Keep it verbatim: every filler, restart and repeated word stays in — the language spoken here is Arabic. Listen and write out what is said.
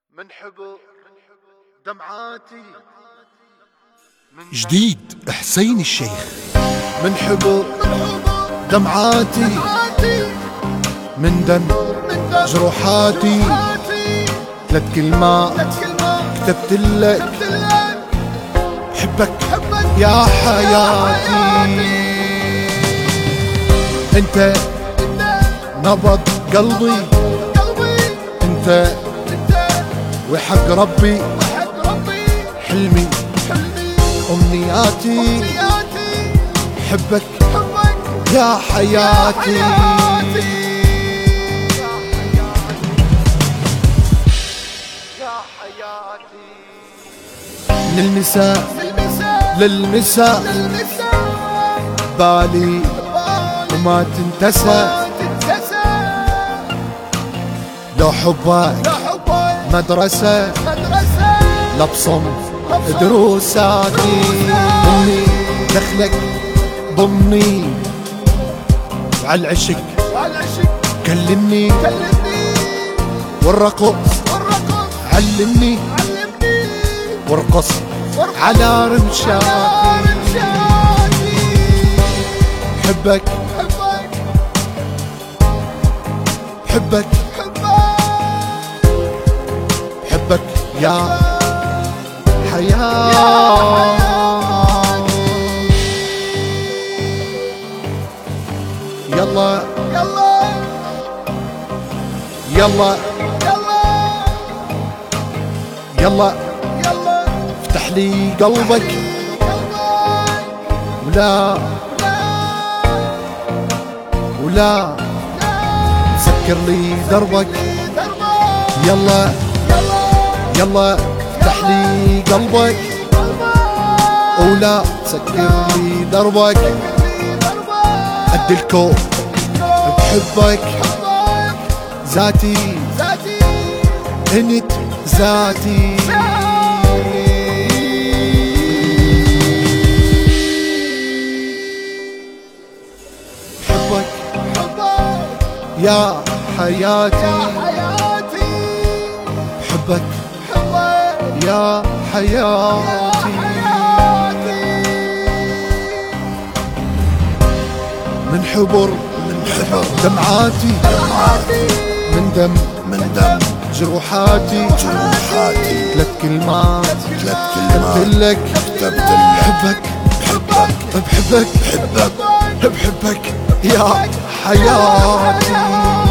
من حبر دمعاتي جديد حسين الشيخ. من حبر دمعاتي من دم جروحاتي ثلاث كلمات كتبت لك حبك يا حياتي. انت نبض قلبي انت وحق ربي حلمي أمنياتي حبك يا حياتي. من المساء للمساء بالي وما تنتسى لو حبك مدرسة لبصم دروساتي. ضمني دخلك ضمني وعالعشق كلمني والرقص علمني وارقص على رمشاتي. حبك حبك حبك يا حياة. يلا يلا يلا يلا يلا افتح لي قلبك ولا ولا سكر لي دربك. يلا يلا افتح لي قلبك ولا سكر لي دربك. قد الكون بحبك ذاتي انت ذاتي. حبك يا حياتي حبك يا حياتي. من حبر من حبر دمعاتي من دم من دم جروحاتي جروحاتي ثلاث كلمات ثلاث كلمات كتبت لك كتبت لك حبك حبك بحبك حبك بحبك يا حياتي.